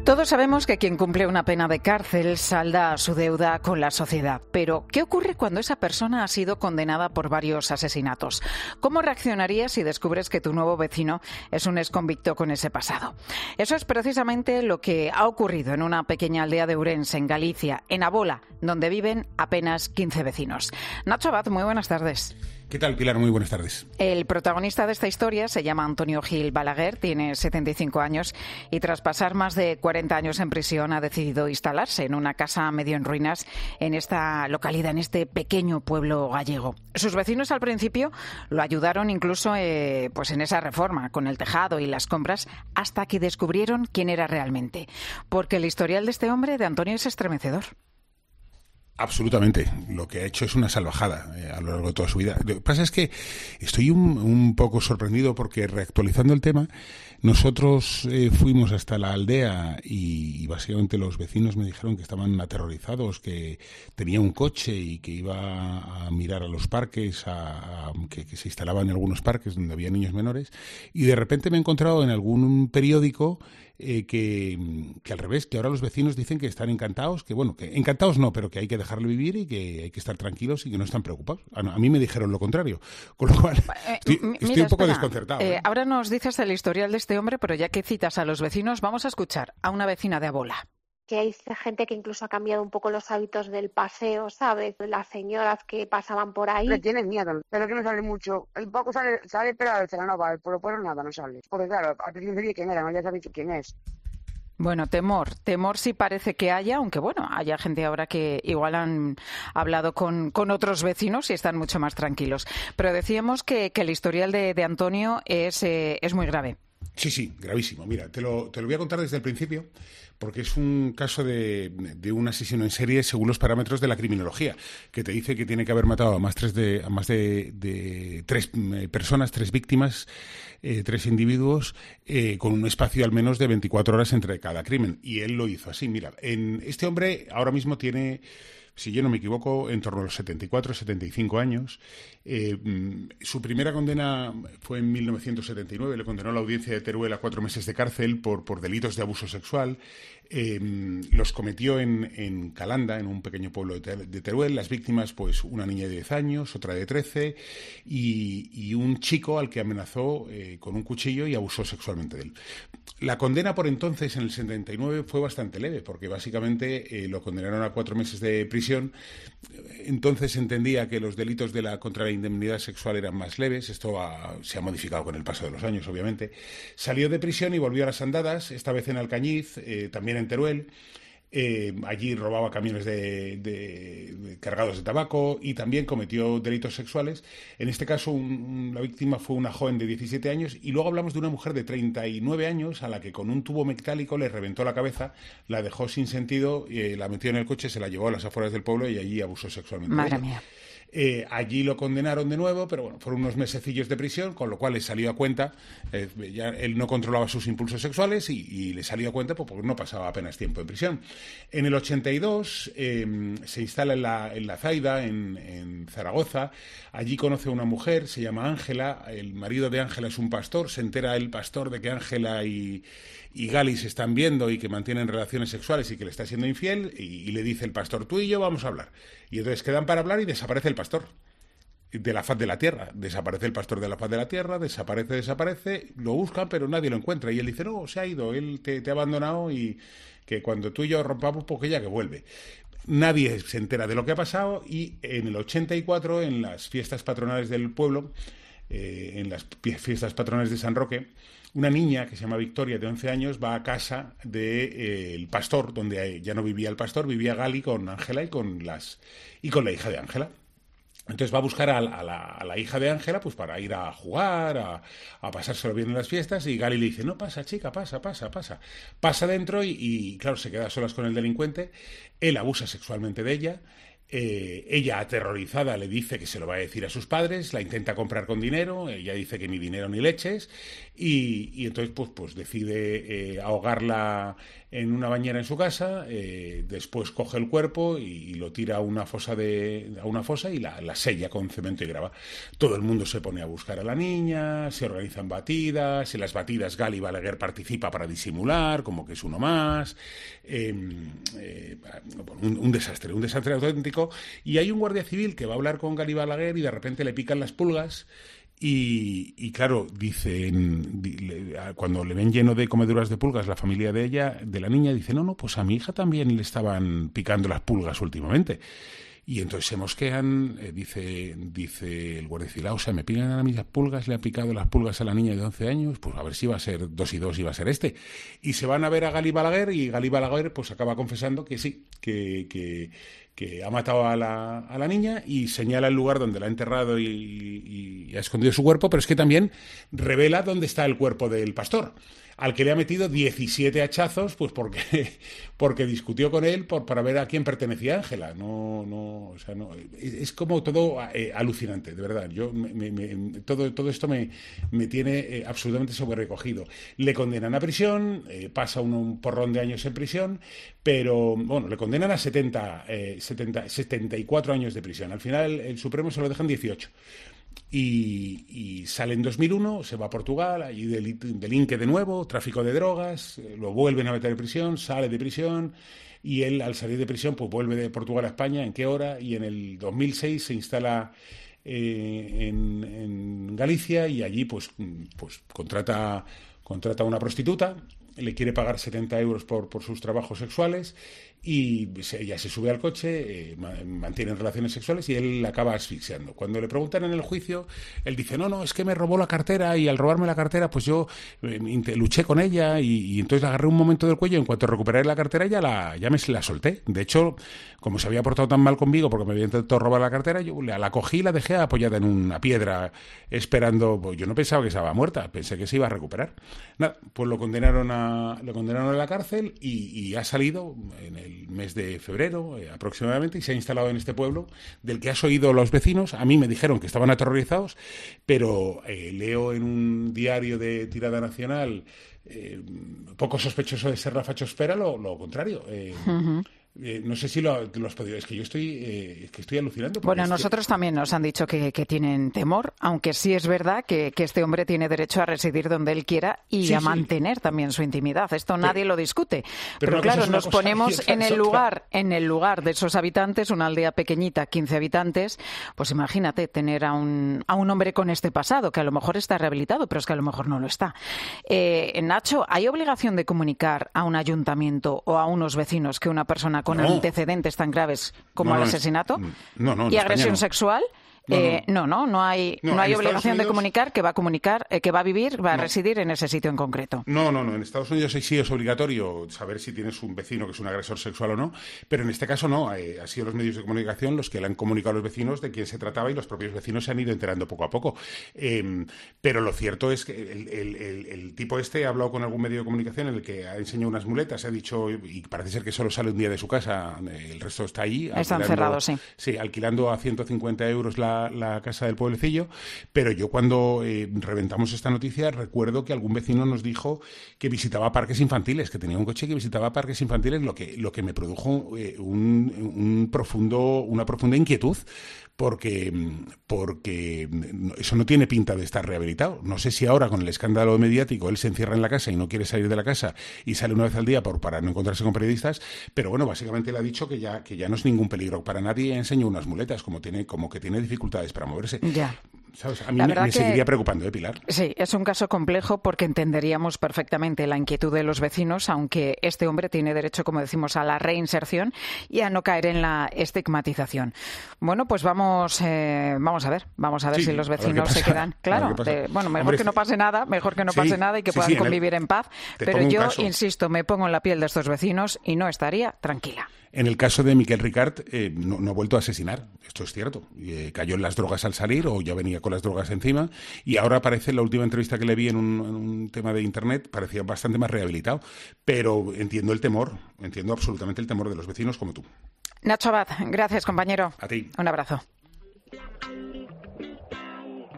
Todos sabemos que quien cumple una pena de cárcel salda su deuda con la sociedad. Pero, ¿qué ocurre cuando esa persona ha sido condenada por varios asesinatos? ¿Cómo reaccionarías si descubres que tu nuevo vecino es un exconvicto con ese pasado? Eso es precisamente lo que ha ocurrido en una pequeña aldea de Ourense, en Galicia, en Abola, donde viven apenas 15 vecinos. Nacho Abad, muy buenas tardes. ¿Qué tal, Pilar? Muy buenas tardes. El protagonista de esta historia se llama Antonio Gil Balaguer, tiene 75 años y tras pasar más de 40 años en prisión ha decidido instalarse en una casa medio en ruinas en esta localidad, en este pequeño pueblo gallego. Sus vecinos al principio lo ayudaron incluso pues en esa reforma, con el tejado y las compras, hasta que descubrieron quién era realmente. Porque el historial de este hombre, de Antonio, es estremecedor. Absolutamente. Lo que ha hecho es una salvajada a lo largo de toda su vida. Lo que pasa es que estoy un poco sorprendido porque, reactualizando el tema, nosotros fuimos hasta la aldea y básicamente los vecinos me dijeron que estaban aterrorizados, que tenía un coche y que iba a mirar a los parques, que se instalaba en algunos parques donde había niños menores, y de repente me he encontrado en algún periódico que al revés, que ahora los vecinos dicen que están encantados, que encantados no, pero que hay que dejarle vivir y que hay que estar tranquilos y que no están preocupados. A mí me dijeron lo contrario, con lo cual estoy un poco desconcertado. Ahora nos dices el historial de este hombre, pero ya que citas a los vecinos, vamos a escuchar a una vecina de Abola. Que hay gente que incluso ha cambiado un poco los hábitos del paseo, ¿sabes? Las señoras que pasaban por ahí. Le tienen miedo, pero que no sale mucho. El poco sale pero a veces no va, pero nada, no sale. Porque claro, al principio sabía quién era, no ya sabéis quién es. Bueno, temor sí parece que haya, aunque haya gente ahora que igual han hablado con otros vecinos y están mucho más tranquilos. Pero decíamos que el historial de Antonio es muy grave. Sí, gravísimo. Mira, te lo voy a contar desde el principio, porque es un caso de un asesino en serie según los parámetros de la criminología, que te dice que tiene que haber matado a más de tres personas, tres víctimas, tres individuos, con un espacio al menos de 24 horas entre cada crimen. Y él lo hizo así. Mira, este hombre ahora mismo tiene, si yo no me equivoco, en torno a los 74, 75 años. Su primera condena fue en 1979. Le condenó la audiencia de Teruel a 4 meses de cárcel por delitos de abuso sexual. Los cometió en Calanda, en un pequeño pueblo de Teruel. Las víctimas, pues una niña de 10 años, otra de 13 y un chico al que amenazó con un cuchillo y abusó sexualmente de él. La condena por entonces, en el 79, fue bastante leve, porque básicamente lo condenaron a 4 meses de prisión. Entonces entendía que los delitos contra la indemnidad sexual eran más leves. Esto se ha modificado con el paso de los años, obviamente. Salió de prisión y volvió a las andadas, esta vez en Alcañiz, también en Teruel. Allí robaba camiones cargados de tabaco y también cometió delitos sexuales. En este caso, la víctima fue una joven de 17 años y luego hablamos de una mujer de 39 años a la que con un tubo metálico le reventó la cabeza, la dejó sin sentido, la metió en el coche, se la llevó a las afueras del pueblo y allí abusó sexualmente de ella. Madre mía. Allí lo condenaron de nuevo, pero fueron unos mesecillos de prisión, con lo cual le salió a cuenta. Ya él no controlaba sus impulsos sexuales y le salió a cuenta porque no pasaba apenas tiempo en prisión. En el 82 se instala en la Zaida, en Zaragoza. Allí conoce a una mujer, se llama Ángela. El marido de Ángela es un pastor. Se entera el pastor de que Ángela y Gali se están viendo y que mantienen relaciones sexuales y que le está siendo infiel, y le dice el pastor: tú y yo vamos a hablar. Y entonces quedan para hablar y desaparece el pastor de la faz de la tierra. Desaparece el pastor de la faz de la tierra, desaparece, lo buscan pero nadie lo encuentra. Y él dice: no, se ha ido, él te ha abandonado y que cuando tú y yo rompamos, porque ya que vuelve. Nadie se entera de lo que ha pasado y en el 84, en las fiestas patronales del pueblo, en las fiestas patronales de San Roque, una niña que se llama Victoria, de 11 años, va a casa del pastor, donde ya no vivía el pastor, vivía Gali con Ángela y con la hija de Ángela. Entonces va a buscar a la hija de Ángela, pues para ir a jugar, a pasárselo bien en las fiestas, y Gali le dice: no, pasa, chica, pasa. Pasa dentro y claro, se queda a solas con el delincuente. Él abusa sexualmente de ella. Ella, aterrorizada, le dice que se lo va a decir a sus padres, la intenta comprar con dinero, ella dice que ni dinero ni leches, y entonces pues decide ahogarla en una bañera en su casa, después coge el cuerpo y lo tira a una fosa y la sella con cemento y grava. Todo el mundo se pone a buscar a la niña, se organizan batidas, en las batidas Gali Balaguer participa para disimular, como que es uno más, un desastre auténtico, y hay un guardia civil que va a hablar con Gali Balaguer y de repente le pican las pulgas. Y claro, cuando le ven lleno de comeduras de pulgas la familia de la niña, dice, no, pues a mi hija también le estaban picando las pulgas últimamente. Y entonces se mosquean, dice el guardia civil, o sea, me pican a mí las pulgas, le han picado las pulgas a la niña de 11 años, pues a ver si va a ser 2 y 2 y va a ser este. Y se van a ver a Gali Balaguer y Gali Balaguer pues acaba confesando que sí, que ha matado a la niña y señala el lugar donde la ha enterrado y ha escondido su cuerpo, pero es que también revela dónde está el cuerpo del pastor, al que le ha metido 17 hachazos, pues porque discutió con él para ver a quién pertenecía Ángela. No, es como todo alucinante, de verdad. Yo todo esto me tiene absolutamente sobrecogido. Le condenan a prisión, pasa un porrón de años en prisión, pero bueno, le condenan a 74 años de prisión. Al final el Supremo se lo dejan 18. Y sale en 2001, se va a Portugal, allí delinque de nuevo, tráfico de drogas, lo vuelven a meter en prisión, sale de prisión y él al salir de prisión pues vuelve de Portugal a España, ¿en qué hora? Y en el 2006 se instala en Galicia y allí pues contrata a una prostituta, le quiere pagar 70 euros por sus trabajos sexuales y ella se sube al coche, mantienen relaciones sexuales y él la acaba asfixiando. Cuando le preguntan en el juicio, él dice, no, es que me robó la cartera y al robarme la cartera pues yo luché con ella y entonces la agarré un momento del cuello y en cuanto recuperé la cartera ya me la solté. De hecho, como se había portado tan mal conmigo porque me había intentado robar la cartera, yo la cogí y la dejé apoyada en una piedra esperando, pues yo no pensaba que estaba muerta, pensé que se iba a recuperar. Nada, pues lo condenaron a la cárcel y ha salido en el mes de febrero aproximadamente y se ha instalado en este pueblo del que has oído los vecinos. A mí me dijeron que estaban aterrorizados, pero leo en un diario de tirada nacional poco sospechoso de ser la fachosfera lo contrario. No sé si lo has podido. Es que yo estoy alucinando. Bueno, nosotros también nos han dicho que tienen temor, aunque sí es verdad que este hombre tiene derecho a residir donde él quiera y a mantener también su intimidad. Esto nadie lo discute. Pero claro, nos ponemos en el lugar de esos habitantes, una aldea pequeñita, 15 habitantes, pues imagínate tener a un hombre con este pasado, que a lo mejor está rehabilitado, pero es que a lo mejor no lo está. Nacho, ¿hay obligación de comunicar a un ayuntamiento o a unos vecinos que una persona con antecedentes tan graves como el asesinato y agresión sexual? No hay obligación de comunicar que va a vivir, va a residir en ese sitio en concreto. No. En Estados Unidos sí es obligatorio saber si tienes un vecino que es un agresor sexual o no, pero en este caso no. Ha sido los medios de comunicación los que le han comunicado a los vecinos de quién se trataba y los propios vecinos se han ido enterando poco a poco. Pero lo cierto es que el tipo ha hablado con algún medio de comunicación en el que ha enseñado unas muletas, ha dicho, y parece ser que solo sale un día de su casa, el resto está ahí. Están cerrados, sí. Sí, alquilando a 150 euros la casa del pueblecillo, pero yo cuando reventamos esta noticia recuerdo que algún vecino nos dijo que visitaba parques infantiles, que tenía un coche que visitaba parques infantiles, lo que me produjo una profunda inquietud, porque eso no tiene pinta de estar rehabilitado. No sé si ahora con el escándalo mediático él se encierra en la casa y no quiere salir de la casa y sale una vez al día para no encontrarse con periodistas, pero bueno, básicamente le ha dicho que ya no es ningún peligro para nadie. Enseñó unas muletas, como que tiene dificultades para moverse. Ya. ¿Sabes? A mí me seguiría preocupando, Pilar. Sí, es un caso complejo porque entenderíamos perfectamente la inquietud de los vecinos, aunque este hombre tiene derecho, como decimos, a la reinserción y a no caer en la estigmatización. Bueno, pues vamos a ver si los vecinos se quedan. Claro, mejor que no pase nada y que puedan convivir en paz. Pero yo, insisto, me pongo en la piel de estos vecinos y no estaría tranquila. En el caso de Miquel Ricart, no ha vuelto a asesinar, esto es cierto. Cayó en las drogas al salir o ya venía con las drogas encima y ahora parece, la última entrevista que le vi en un tema de internet, parecía bastante más rehabilitado. Pero entiendo absolutamente el temor de los vecinos como tú. Nacho Abad, gracias compañero. A ti. Un abrazo.